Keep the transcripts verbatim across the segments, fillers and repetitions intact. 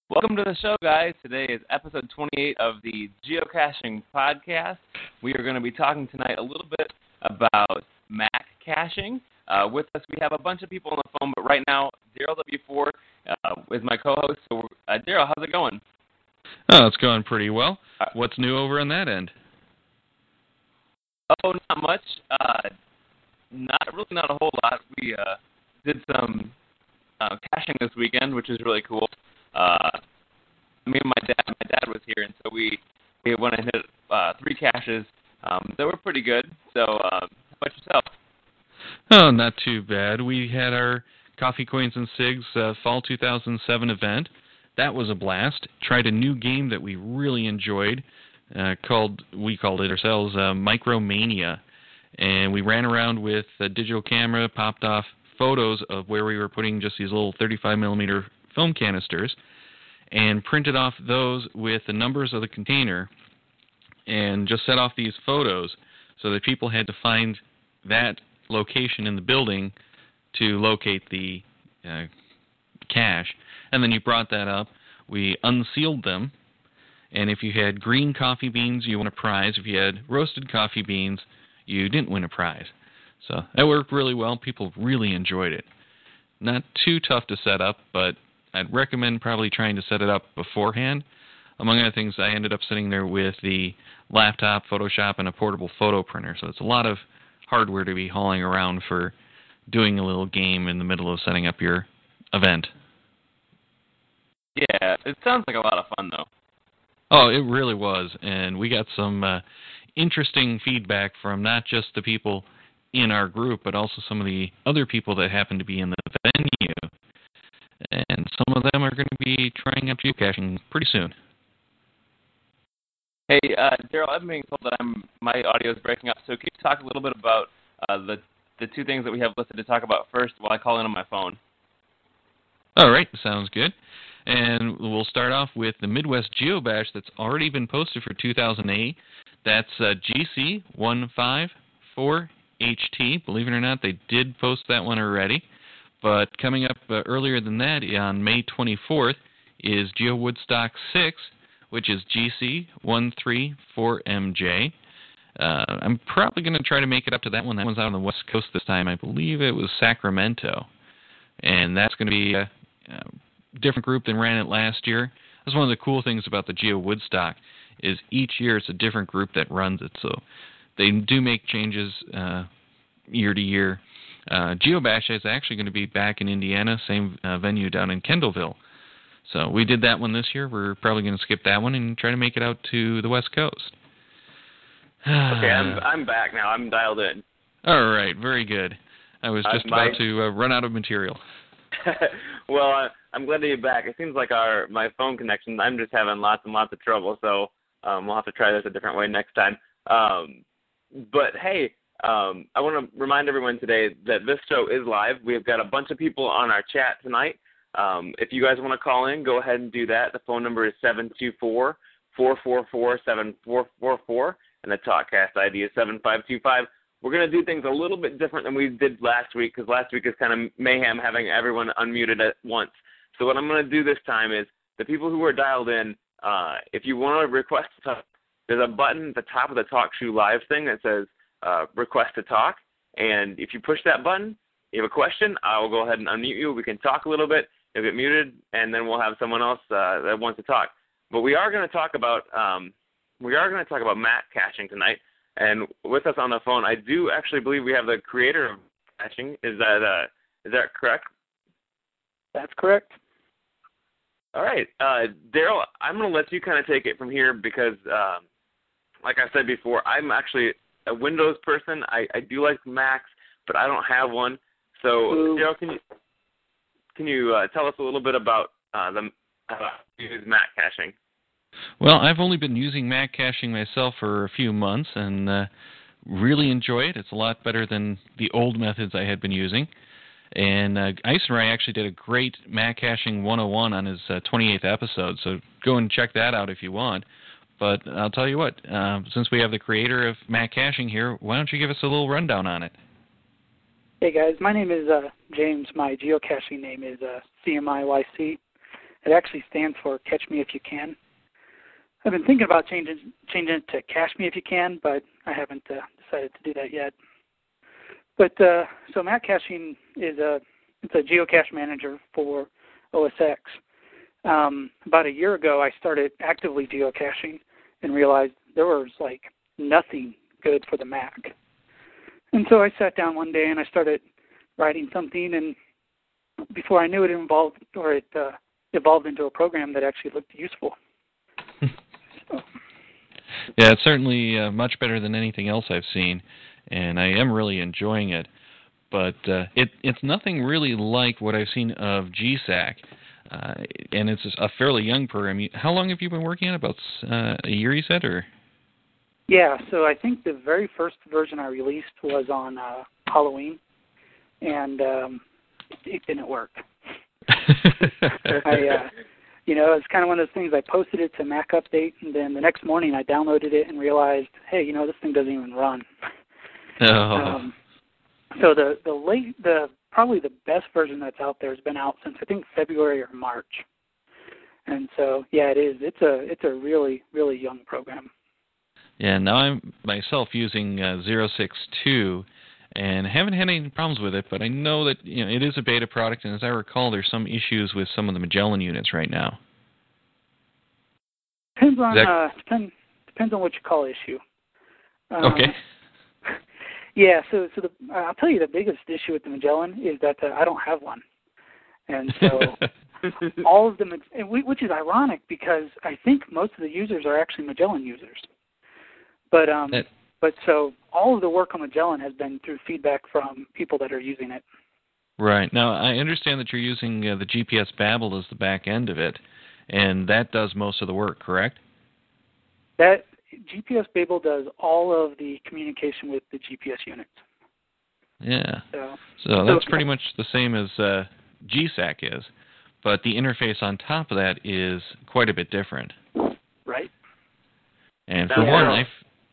Welcome to the show, guys. Today is episode twenty-eight of the Geocaching Podcast. We are going to be talking tonight a little bit about Mac caching. Uh, with us, we have a bunch of people on the phone, but right now, Daryl W four uh, is my co-host. So, uh, Daryl, how's it going? Oh, it's going pretty well. What's new over on that end? Oh, not much. Uh, not really, not a whole lot. We uh, did some uh, caching this weekend, which is really cool. Uh, me and my dad, my dad was here, and so we we went and hit uh, three caches um, that were pretty good. So, uh, how about yourself? Oh, not too bad. We had our Coffee Coins and Cigs uh, Fall two thousand seven event. That was a blast. Tried a new game that we really enjoyed. Uh, called we called it ourselves uh, Micromania, and we ran around with a digital camera, popped off photos of where we were putting just these little thirty-five millimeter film canisters, and printed off those with the numbers of the container, and just set off these photos so that people had to find that location in the building to locate the uh, cache. And then you brought that up. We unsealed them. And if you had green coffee beans, you won a prize. If you had roasted coffee beans, you didn't win a prize. So that worked really well. People really enjoyed it. Not too tough to set up, but I'd recommend probably trying to set it up beforehand. Among other things, I ended up sitting there with the laptop, Photoshop, and a portable photo printer. So it's a lot of hardware to be hauling around for doing a little game in the middle of setting up your event. Yeah, it sounds like a lot of fun, though. Oh, it really was, and we got some uh, interesting feedback from not just the people in our group, but also some of the other people that happen to be in the venue. And some of them are going to be trying out geocaching pretty soon. Hey, uh, Daryl, I'm being told that I'm my audio is breaking up, so can you talk a little bit about uh, the the two things that we have listed to talk about first while I call in on my phone? All right, sounds good. And we'll start off with the Midwest GeoBash that's already been posted for two thousand eight. That's uh, G C one five four H T. Believe it or not, they did post that one already. But coming up uh, earlier than that, on May twenty-fourth, is GeoWoodstock six, which is G C one three four M J. Uh, I'm probably going to try to make it up to that one. That one's out on the West Coast this time. I believe it was Sacramento. And that's going to be a, a different group than ran it last year. That's one of the cool things about the GeoWoodstock, is each year it's a different group that runs it. So they do make changes uh, year to year. Uh, GeoBash is actually going to be back in Indiana, same uh, venue down in Kendallville. So we did that one this year. We're probably going to skip that one and try to make it out to the West Coast. Okay, I'm I'm back now. I'm dialed in. All right, very good. I was just uh, my... about to uh, run out of material. Well, uh, I'm glad to be back. It seems like our my phone connection, I'm just having lots and lots of trouble, so um, we'll have to try this a different way next time. Um, but, hey, um, I want to remind everyone today that this show is live. We've got a bunch of people on our chat tonight. Um, if you guys want to call in, go ahead and do that. The phone number is seven two four, four four four, seven four four four, and the TalkCast I D is seven five two five. We're going to do things a little bit different than we did last week, because last week is kind of mayhem having everyone unmuted at once. So what I'm going to do this time is the people who are dialed in, uh, if you want to request to talk, there's a button at the top of the TalkShoe Live thing that says uh, request to talk. And if you push that button, you have a question, I will go ahead and unmute you. We can talk a little bit. You'll get muted, and then we'll have someone else uh, that wants to talk. But we are going to talk about um, we are going to talk about Mac caching tonight. And with us on the phone, I do actually believe we have the creator of caching. Is that uh, is that correct? That's correct. All right, uh, Daryl, I'm going to let you kind of take it from here because, um, like I said before, I'm actually a Windows person. I, I do like Macs, but I don't have one. So, Daryl, can you can you uh, tell us a little bit about uh, the how to use Mac caching? Well, I've only been using Mac caching myself for a few months and uh, really enjoy it. It's a lot better than the old methods I had been using. And uh, Iceray actually did a great Mac caching one oh one on his uh, twenty-eighth episode, so go and check that out if you want. But I'll tell you what, uh, since we have the creator of Mac caching here, why don't you give us a little rundown on it? Hey guys, my name is uh, James. My geocaching name is uh, C M I Y C. It actually stands for Catch Me If You Can. I've been thinking about changing changing it to Cache Me If You Can, but I haven't uh, decided to do that yet. But uh, so Mac Caching is a it's a geocache manager for O S X. Um, about a year ago, I started actively geocaching and realized there was like nothing good for the Mac. And so I sat down one day and I started writing something, and before I knew it, involved or it uh, evolved into a program that actually looked useful. So. Yeah, it's certainly uh, much better than anything else I've seen, and I am really enjoying it. But uh, it it's nothing really like what I've seen of G SAC, uh, and it's a fairly young program. How long have you been working on it? About uh, a year, you said, or? Yeah, so I think the very first version I released was on uh, Halloween, and um, it didn't work. I, uh, you know, it's kind of one of those things. I posted it to Mac Update, and then the next morning I downloaded it and realized, hey, you know, this thing doesn't even run. Oh. Um, so the the late the probably the best version that's out there has been out since I think February or March, and so yeah, it is. It's a it's a really really young program. Yeah, now I'm myself using uh, zero six two, and haven't had any problems with it, but I know that you know it is a beta product, and as I recall, there's some issues with some of the Magellan units right now. Depends on that... uh, depends depends on what you call issue. Um, okay. Yeah, so so the, I'll tell you the biggest issue with the Magellan is that uh, I don't have one, and so all of them, which is ironic because I think most of the users are actually Magellan users. But um, that, but so all of the work on Magellan has been through feedback from people that are using it. Right. Now, I understand that you're using uh, the G P S Babel as the back end of it, and that does most of the work, correct? That G P S Babel does all of the communication with the G P S units. Yeah. So, so that's pretty much the same as uh, G SAC is, but the interface on top of that is quite a bit different. Right. And for one, I've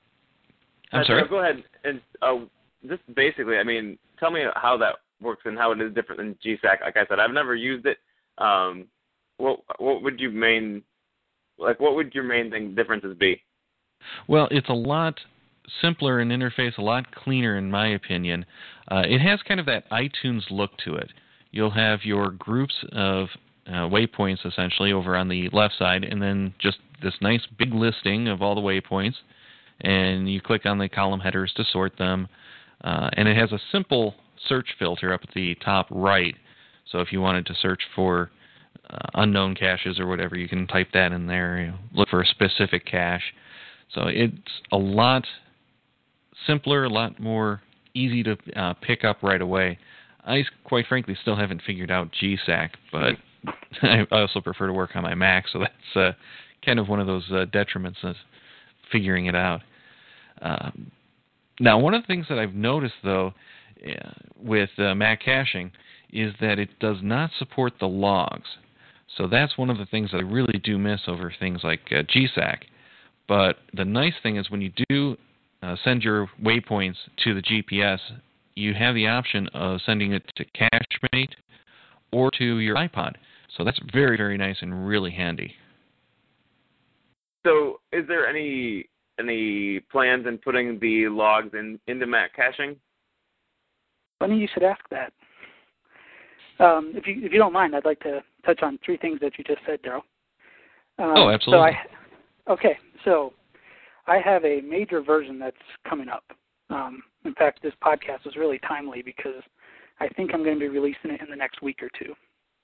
I'm uh, sorry? Go ahead. And uh, just basically, I mean, tell me how that works and how it is different than G SAC. Like I said, I've never used it. Um, what what would you main like? What would your main thing differences be? Well, it's a lot simpler in interface, a lot cleaner, in my opinion. Uh, it has kind of that iTunes look to it. You'll have your groups of uh, waypoints essentially over on the left side, and then just this nice big listing of all the waypoints. And you click on the column headers to sort them. Uh, and it has a simple search filter up at the top right. So if you wanted to search for uh, unknown caches or whatever, you can type that in there, you know, look for a specific cache. So it's a lot simpler, a lot more easy to uh, pick up right away. I, quite frankly, still haven't figured out G SAC, but I also prefer to work on my Mac, so that's uh, kind of one of those uh, detriments of figuring it out. Um, now, one of the things that I've noticed, though, uh, with uh, Mac caching is that it does not support the logs. So that's one of the things that I really do miss over things like uh, G SAC. But the nice thing is when you do uh, send your waypoints to the G P S, you have the option of sending it to CacheMate or to your iPod. So that's very, very nice and really handy. So is there any any plans in putting the logs in into Mac caching? Funny you should ask that. Um, if you if you don't mind, I'd like to touch on three things that you just said, Daryl. Um, oh, absolutely. So I, okay, so I have a major version that's coming up. Um, in fact, this podcast is really timely because I think I'm going to be releasing it in the next week or two.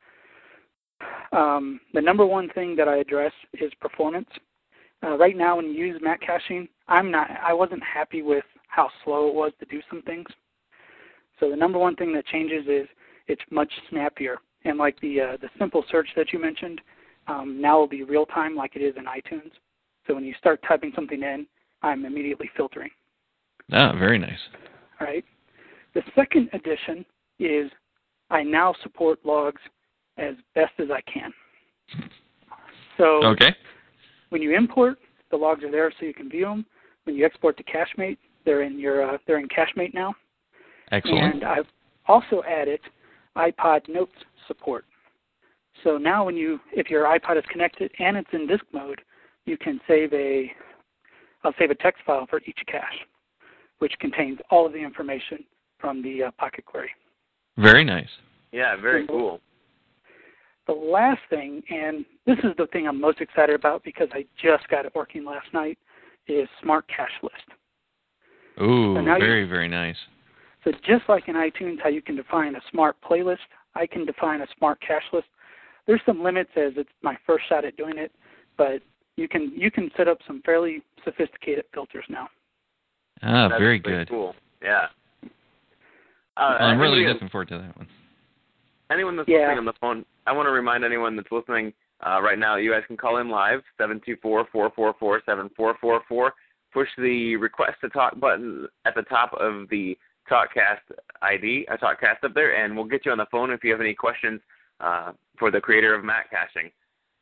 Um, the number one thing that I address is performance. Uh, right now, when you use Mac caching, I'm not. I wasn't happy with how slow it was to do some things. So the number one thing that changes is it's much snappier. And like the uh, the simple search that you mentioned, um, now will be real time like it is in iTunes. So when you start typing something in, I'm immediately filtering. Ah, very nice. All right. The second addition is I now support logs as best as I can. So okay. When you import, the logs are there so you can view them. When you export to CacheMate, they're in your uh, they're in CacheMate now. Excellent. And I've also added iPod Notes support. So now when you, if your iPod is connected and it's in disk mode, you can save a, I'll save a text file for each cache, which contains all of the information from the uh, Pocket Query. Very nice. Yeah, very So, cool. The last thing, and this is the thing I'm most excited about because I just got it working last night, is Smart Cache List. Ooh, so very, you, very nice. So just like in iTunes, how you can define a smart playlist, I can define a smart cache list. There's some limits as it's my first shot at doing it, but you can you can set up some fairly sophisticated filters now. Ah, That's very pretty good. Cool. Yeah. Uh, I'm really anybody, looking forward to that one. Anyone that's Yeah. listening on the phone, I want to remind anyone that's listening uh, right now, you guys can call in live, seven two four, four four four, seven four four four. Push the request to talk button at the top of the TalkCast I D, a TalkCast up there, and we'll get you on the phone if you have any questions uh, for the creator of Mac Caching.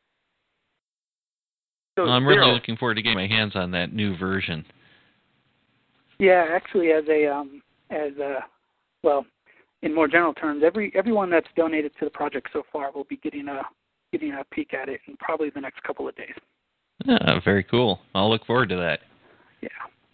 So, Well, I'm really Daryl, looking forward to getting my hands on that new version. Yeah, actually, as a um, as a well, in more general terms, every everyone that's donated to the project so far will be getting a getting a peek at it in probably the next couple of days. Ah, very cool. I'll look forward to that. Yeah.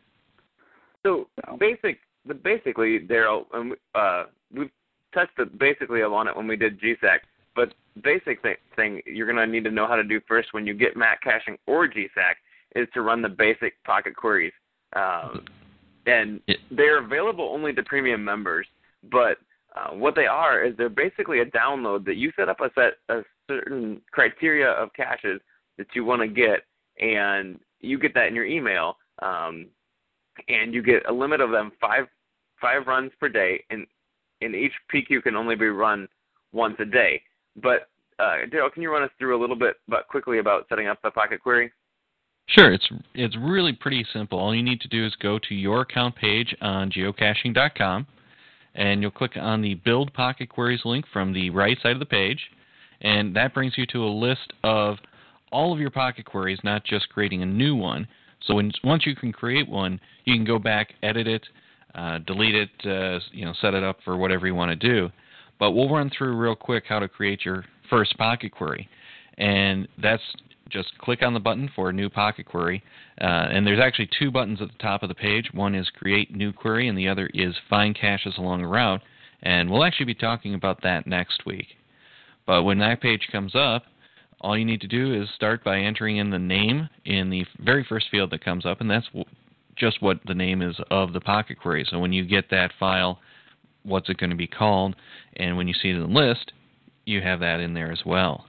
So, So. basic, but basically, Daryl, um, uh, we've touched it basically on it when we did G SAC, but basic th- thing you're going to need to know how to do first when you get Mac Caching or G SAC is to run the basic Pocket Queries. Um, and it, they're available only to premium members, but uh, what they are is they're basically a download that you set up a set a certain criteria of caches that you want to get, and you get that in your email. Um, and you get a limit of them, five five runs per day, and, and each P Q can only be run once a day. But, uh, Daryl, can you run us through a little bit but quickly about setting up the Pocket Query? Sure, it's it's really pretty simple. All you need to do is go to your account page on geocaching dot com, and you'll click on the Build Pocket Queries link from the right side of the page, and that brings you to a list of all of your Pocket Queries, not just creating a new one. So when, once you can create one, you can go back, edit it, uh, delete it, uh, you know, set it up for whatever you want to do. But we'll run through real quick how to create your first Pocket Query, and that's just click on the button for a new Pocket Query, uh, and there's actually two buttons at the top of the page. One is Create New Query, and the other is Find Caches Along a Route, and we'll actually be talking about that next week. But when that page comes up, all you need to do is start by entering in the name in the very first field that comes up, and that's w- just what the name is of the Pocket Query. So when you get that file, what's it going to be called, and when you see it in the list, you have that in there as well.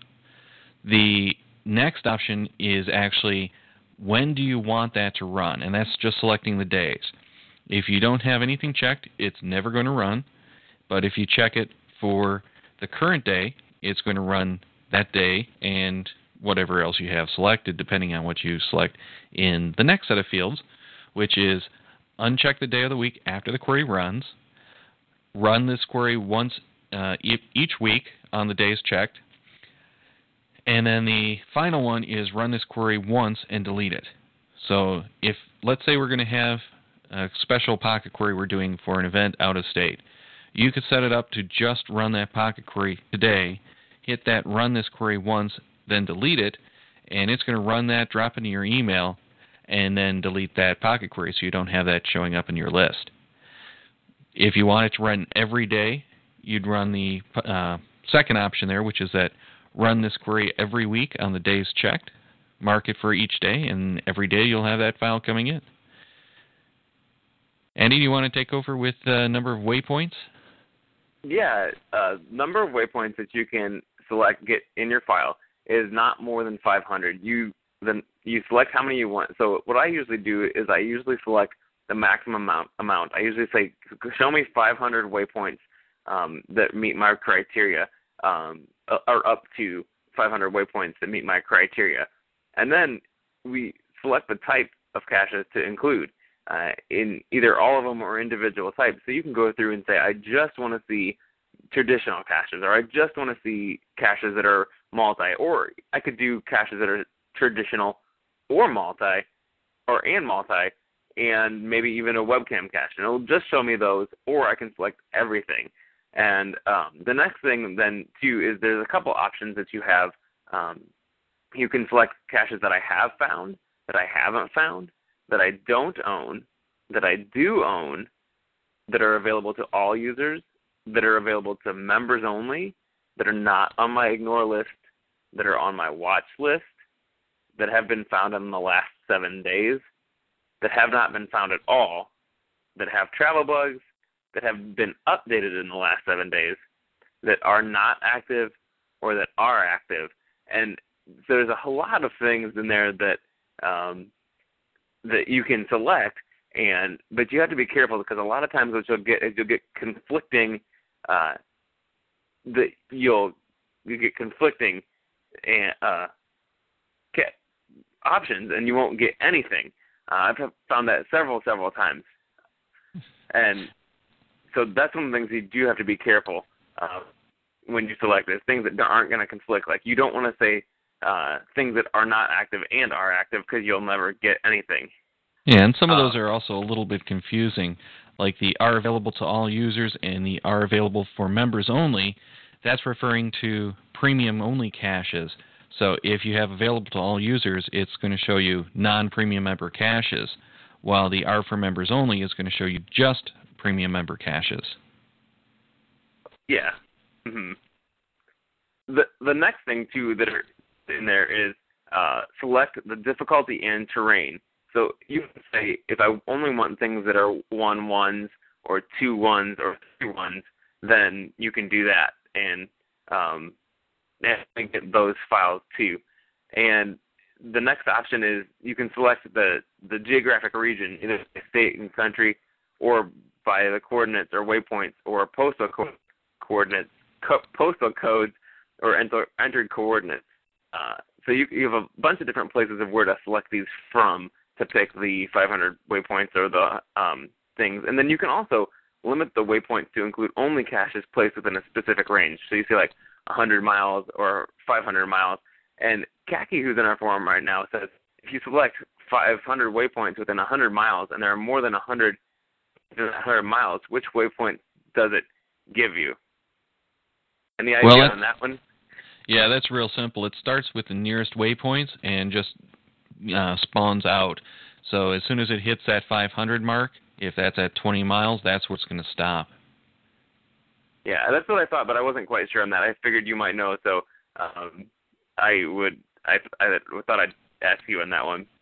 The next option is actually when do you want that to run, and that's just selecting the days. If you don't have anything checked, it's never going to run, but if you check it for the current day, it's going to run that day and whatever else you have selected, depending on what you select in the next set of fields, which is uncheck the day of the week after the query runs, run this query once uh, e- each week on the days checked, and then the final one is run this query once and delete it. So if, let's say we're going to have a special Pocket Query we're doing for an event out of state, you could set it up to just run that Pocket Query today, hit that run this query once, then delete it, and it's going to run that, drop into your email, and then delete that Pocket Query so you don't have that showing up in your list. If you want it to run every day, you'd run the uh, second option there, which is that run this query every week on the days checked, mark it for each day, and every day you'll have that file coming in. Andy, do you want to take over with the number of waypoints? Yeah, uh, number of waypoints that you can select, get in your file, is not more than five hundred. You then you select how many you want. So what I usually do is I usually select the maximum amount. amount. I usually say, show me five hundred waypoints um, that meet my criteria, um, or up to five hundred waypoints that meet my criteria. And then we select the type of caches to include uh, in either all of them or individual types. So you can go through and say, I just want to see traditional caches, or I just want to see caches that are multi, or I could do caches that are traditional or multi, or and multi, and maybe even a webcam cache. And it'll just show me those, or I can select everything. And um, the next thing then, too, is there's a couple options that you have. Um, you can select caches that I have found, that I haven't found, that I don't own, that I do own, that are available to all users, that are available to members only, that are not on my ignore list, that are on my watch list, that have been found in the last seven days, that have not been found at all, that have travel bugs, that have been updated in the last seven days, that are not active, or that are active. And there's a whole lot of things in there that um, that you can select, and but you have to be careful because a lot of times what you'll get is you'll get conflicting. Uh, that you'll you get conflicting uh, options, and you won't get anything. Uh, I've found that several, several times, and so that's one of the things you do have to be careful uh, when you select this. Things that aren't going to conflict. Like you don't want to say uh, things that are not active and are active because you'll never get anything. Yeah, and some of those uh, are also a little bit confusing, like the are available to all users and the are available for members only. That's referring to premium-only caches. So if you have available to all users, it's going to show you non-premium member caches, while the are for members only is going to show you just premium member caches. Yeah. Mm-hmm. The the next thing, too, that are in there is uh, select the difficulty and terrain. So you can say, if I only want things that are one ones or two ones or three ones, then you can do that and, um, and get those files too. And the next option is you can select the, the geographic region, either by state and country or by the coordinates or waypoints or postal co- coordinates, co- postal codes or enter, entered coordinates. Uh, so you, you have a bunch of different places of where to select these from to pick the five hundred waypoints or the um, things. And then you can also limit the waypoints to include only caches placed within a specific range. So you see like one hundred miles or five hundred miles. And Khaki, who's in our forum right now, says if you select five hundred waypoints within one hundred miles and there are more than one hundred, one hundred miles, which waypoint does it give you? Any idea well, on that one? Yeah, that's real simple. It starts with the nearest waypoints and just uh, spawns out. So as soon as it hits that five hundred mark, if that's at twenty miles, that's what's going to stop. Yeah, that's what I thought, but I wasn't quite sure on that. I figured you might know, so um, I would. I, I thought I'd ask you on that one.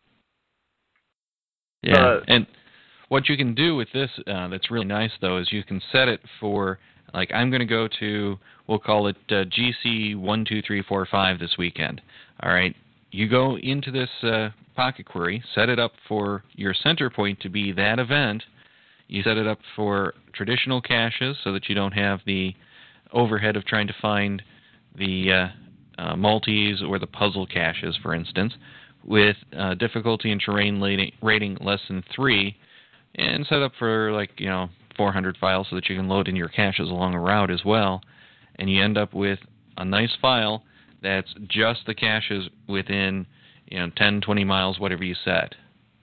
Yeah, uh, and what you can do with this uh, that's really nice, though, is you can set it for, like, I'm going to go to, we'll call it uh, G C one two three four five this weekend. All right, you go into this uh, Pocket Query, set it up for your center point to be that event. You set it up for traditional caches so that you don't have the overhead of trying to find the uh, uh, multis or the puzzle caches, for instance, with uh, difficulty and terrain rating less than three, and set up for, like, you know, four hundred files so that you can load in your caches along a route as well, and you end up with a nice file that's just the caches within, you know, ten, twenty miles, whatever you set.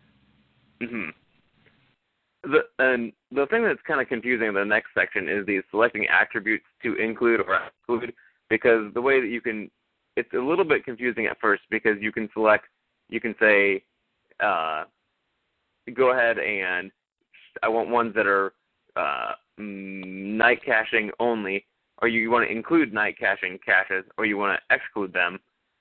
Mm-hmm. The, and the thing that's kind of confusing in the next section is the selecting attributes to include or exclude, because the way that you can, it's a little bit confusing at first because you can select, you can say, uh, go ahead and I want ones that are uh, night caching only, or you want to include night caching caches, or you want to exclude them,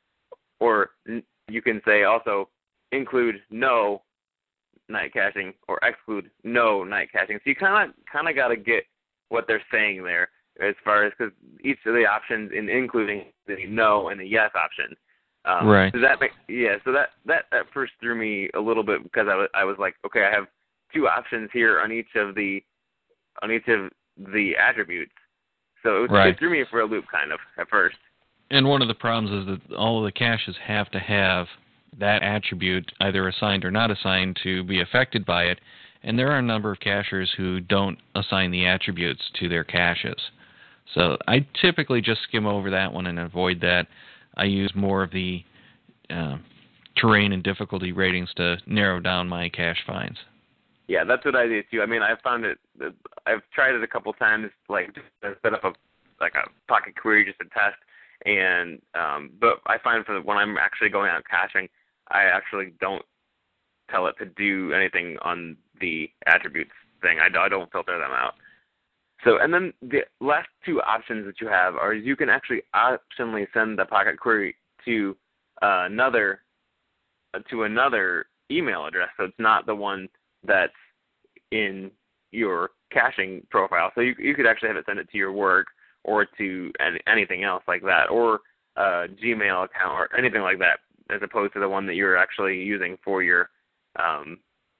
or you can say also include no night caching or exclude no night caching. So you kind of kind of got to get what they're saying there as far as, because each of the options in including the no and the yes option. Um, right. Does that make yeah? So that that at first threw me a little bit because I was I was like, okay, I have two options here on each of the on each of the attributes. So it, was, right. it threw me for a loop kind of at first. And one of the problems is that all of the caches have to have that attribute either assigned or not assigned to be affected by it, and there are a number of cachers who don't assign the attributes to their caches. So I typically just skim over that one and avoid that. I use more of the uh, terrain and difficulty ratings to narrow down my cache finds. Yeah, that's what I do too. I mean, I've found it. I've tried it a couple times, like just to set up a like a Pocket Query just to test, and um, but I find for when I'm actually going out caching, I actually don't tell it to do anything on the attributes thing. I, I don't filter them out. So, and then the last two options that you have are you can actually optionally send the Pocket Query to uh, another uh, to another email address. So it's not the one that's in your caching profile. So you you could actually have it send it to your work or to any, anything else like that, or a Gmail account or anything like that, as opposed to the one that you're actually using for your um,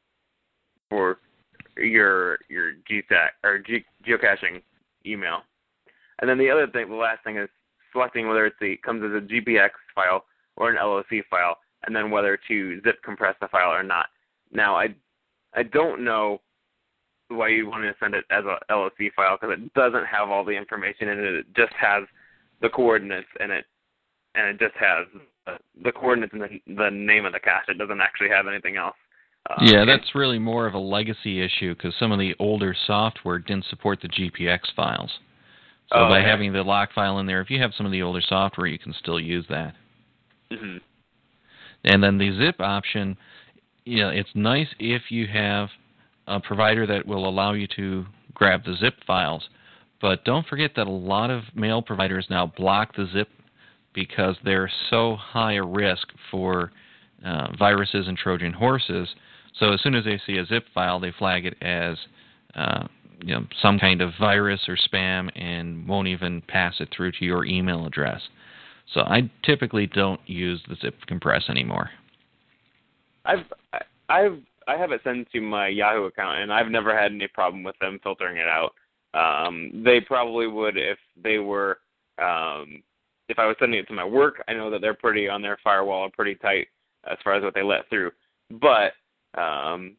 for your your G SAC or G, geocaching email. And then the other thing, the last thing is selecting whether it's the comes as a G P X file or an L O C file, and then whether to zip compress the file or not. Now, I I don't know why you want to send it as a L O C file, because it doesn't have all the information in it. It just has the coordinates in it, and it just has the, the coordinates and the, the name of the cache. It doesn't actually have anything else. Uh, yeah, that's really more of a legacy issue, because some of the older software didn't support the G P X files. So oh, by okay. having the lock file in there, if you have some of the older software, you can still use that. Mm-hmm. And then the zip option, you know, it's nice if you have a provider that will allow you to grab the zip files. But don't forget that a lot of mail providers now block the zip because they're so high a risk for uh, viruses and Trojan horses. So as soon as they see a zip file, they flag it as uh, you know, some kind of virus or spam and won't even pass it through to your email address. So I typically don't use the zip compress anymore. I've I've I have it sent to my Yahoo account, and I've never had any problem with them filtering it out. Um, they probably would if they were um, if I was sending it to my work. I know that they're pretty on their firewall, or pretty tight as far as what they let through. But um,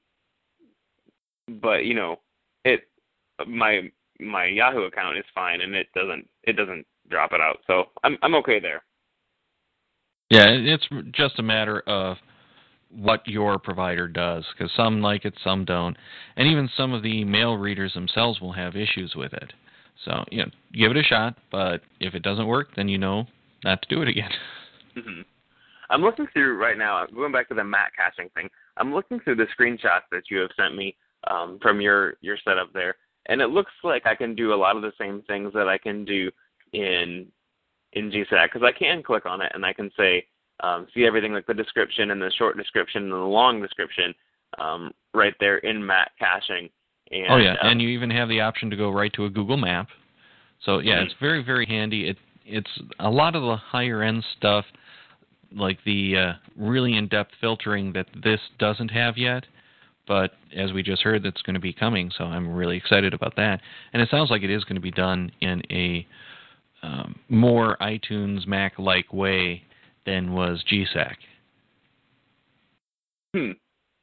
but you know, it my my Yahoo account is fine, and it doesn't it doesn't drop it out. So I'm I'm okay there. Yeah, it's just a matter of what your provider does, because some like it, some don't, and even some of the mail readers themselves will have issues with it. So, you know, give it a shot, but if it doesn't work, then you know not to do it again. Mm-hmm. I'm looking through right now, going back to the Mac caching thing, I'm looking through the screenshots that you have sent me um, from your, your setup there, and it looks like I can do a lot of the same things that I can do in in G SAC, because I can click on it and I can say, Um, see everything like the description and the short description and the long description um, right there in Mac caching. And, oh, yeah, uh, and you even have the option to go right to a Google map. So, yeah, mm-hmm. It's very, very handy. It It's a lot of the higher-end stuff, like the uh, really in-depth filtering that this doesn't have yet. But as we just heard, that's going to be coming, so I'm really excited about that. And it sounds like it is going to be done in a um, more iTunes Mac-like way than was G SAC. Hmm.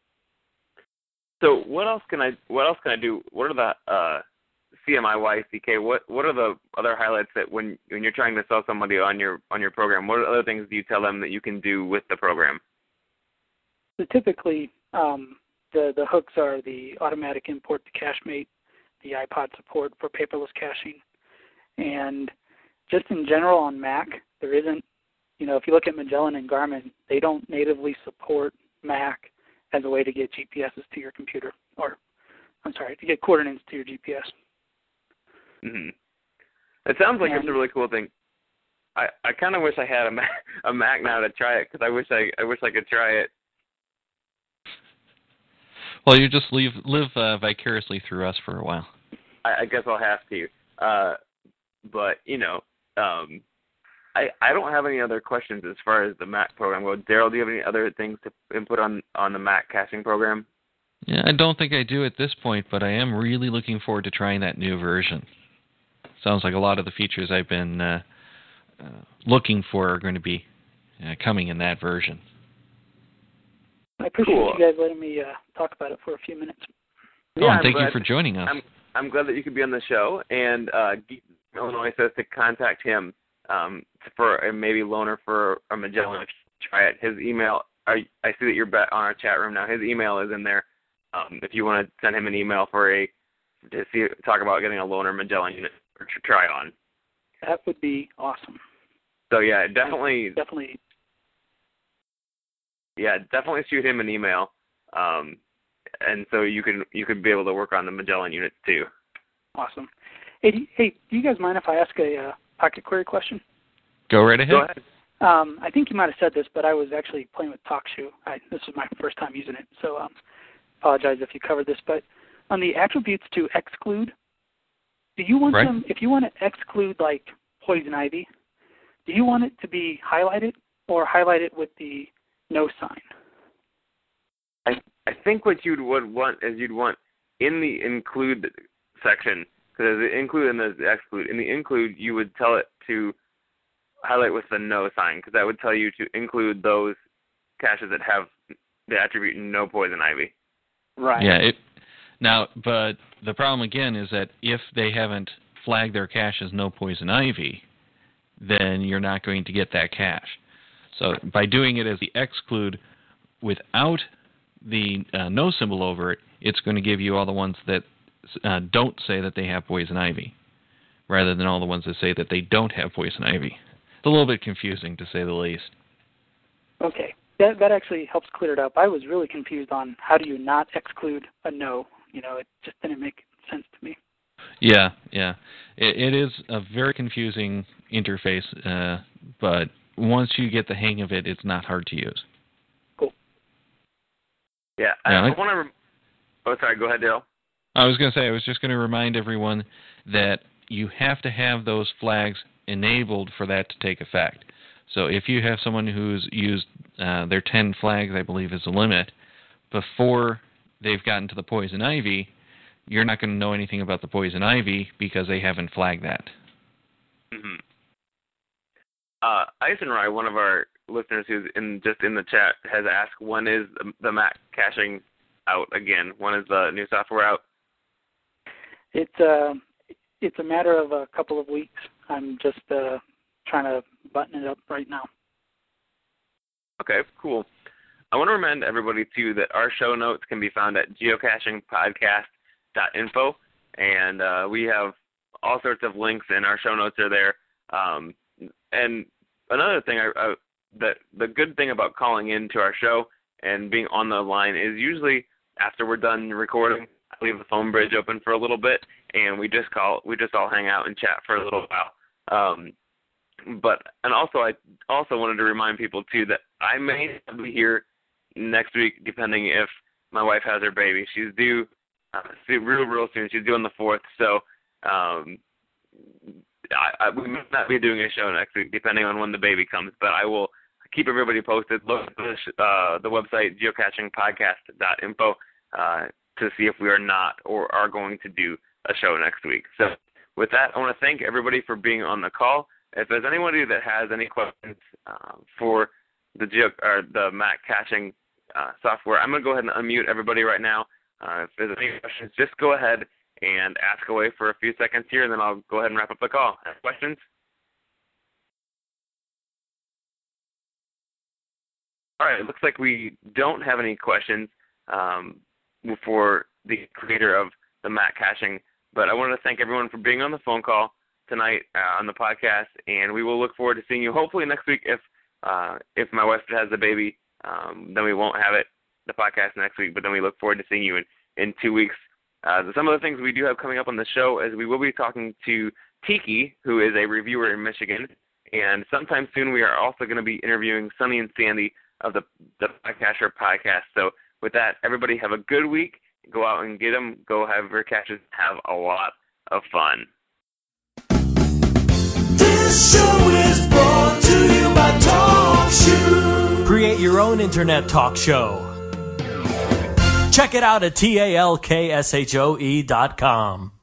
So what else can I what else can I do? What are the uh, C M I Y C K? What what are the other highlights that when when you're trying to sell somebody on your on your program? What other things do you tell them that you can do with the program? So typically, um, the the hooks are the automatic import to CacheMate, the iPod support for paperless caching, and just in general on Mac, there isn't. You know, if you look at Magellan and Garmin, they don't natively support Mac as a way to get G P Ses to your computer, or, I'm sorry, to get coordinates to your G P S. Mm-hmm. It sounds like and, it's a really cool thing. I, I kind of wish I had a Mac, a Mac now to try it, because I wish I I wish I could try it. Well, you just leave, live uh, vicariously through us for a while. I, I guess I'll have to. Uh, but, you know, um, I, I don't have any other questions as far as the Mac program goes. Daryl, do you have any other things to input on, on the Mac caching program? Yeah, I don't think I do at this point, but I am really looking forward to trying that new version. Sounds like a lot of the features I've been uh, uh, looking for are going to be uh, coming in that version. I appreciate cool. you guys letting me uh, talk about it for a few minutes. Oh, yeah, and thank glad, you for joining us. I'm, I'm glad that you could be on the show, and uh, Geek Illinois says to contact him um, for uh, maybe loaner for a Magellan if you try it. His email, I, I see that you're on our chat room now. His email is in there um, if you want to send him an email for a to see talk about getting a loaner Magellan unit to try on. That would be awesome. So yeah, definitely, definitely, yeah, definitely shoot him an email, um, and so you can you could be able to work on the Magellan units too. Awesome. Hey, do, hey, do you guys mind if I ask a uh, Pocket Query question? Go right ahead. Go ahead. Um, I think you might have said this, but I was actually playing with TalkShoe. I, this was my first time using it, so um, apologize if you covered this. But on the attributes to exclude, do you want right. them, if you want to exclude like poison ivy, do you want it to be highlighted or highlighted with the no sign? I I think what you'd would want is you'd want in the include section, because the include and the exclude. In the include, you would tell it to highlight with the no sign, because that would tell you to include those caches that have the attribute no poison ivy. Right. Yeah. It, now, but the problem again is that if they haven't flagged their cache as no poison ivy, then you're not going to get that cache. So by doing it as the exclude without the uh, no symbol over it, it's going to give you all the ones that uh, don't say that they have poison ivy, rather than all the ones that say that they don't have poison ivy. It's a little bit confusing, to say the least. Okay. That that actually helps clear it up. I was really confused on how do you not exclude a no. You know, it just didn't make sense to me. Yeah, yeah. It, it is a very confusing interface, uh, but once you get the hang of it, it's not hard to use. Cool. Yeah, I, yeah, I want to... Rem- oh, sorry, go ahead, Dale. I was going to say, I was just going to remind everyone that you have to have those flags enabled for that to take effect. So if you have someone who's used uh, their ten flags, I believe is the limit, before they've gotten to the poison ivy, you're not going to know anything about the poison ivy because they haven't flagged that. Mm-hmm. Uh, Eisenrye, one of our listeners who's in just in the chat, has asked, when is the Mac caching out again? When is the new software out? It's uh, it's a matter of a couple of weeks. I'm just uh, trying to button it up right now. Okay, cool. I want to remind everybody, too, that our show notes can be found at geocaching podcast dot info, and uh, we have all sorts of links, and our show notes are there. Um, and another thing, I, I, that the good thing about calling into our show and being on the line is usually after we're done recording, I leave the phone bridge open for a little bit, and we just call, we just all hang out and chat for a little while. Um, but and also, I also wanted to remind people too that I may be here next week, depending if my wife has her baby. She's due uh, real, real soon. She's due on the fourth, so um, I, I, we may not be doing a show next week, depending on when the baby comes. But I will keep everybody posted. Look at the, uh, the website geocaching podcast dot info uh, to see if we are not or are going to do a show next week. So with that, I want to thank everybody for being on the call. If there's anybody that has any questions uh, for the geo or the Mac caching uh, software, I'm going to go ahead and unmute everybody right now. Uh, if there's any questions, just go ahead and ask away for a few seconds here, and then I'll go ahead and wrap up the call. Any questions? All right, it looks like we don't have any questions um, for the creator of the Mac caching, but I want to thank everyone for being on the phone call tonight uh, on the podcast, and we will look forward to seeing you hopefully next week. If uh, if my wife has the baby, um, then we won't have it, the podcast next week, but then we look forward to seeing you in, in two weeks. Uh, some of the things we do have coming up on the show is we will be talking to Tiki, who is a reviewer in Michigan, and sometime soon we are also going to be interviewing Sunny and Sandy of the, the Podcaster podcast. So with that, everybody have a good week. Go out and get them. Go have your caches. Have a lot of fun. This show is brought to you by TalkShoe. Create your own internet talk show. Check it out at T A L K S H O E dot com.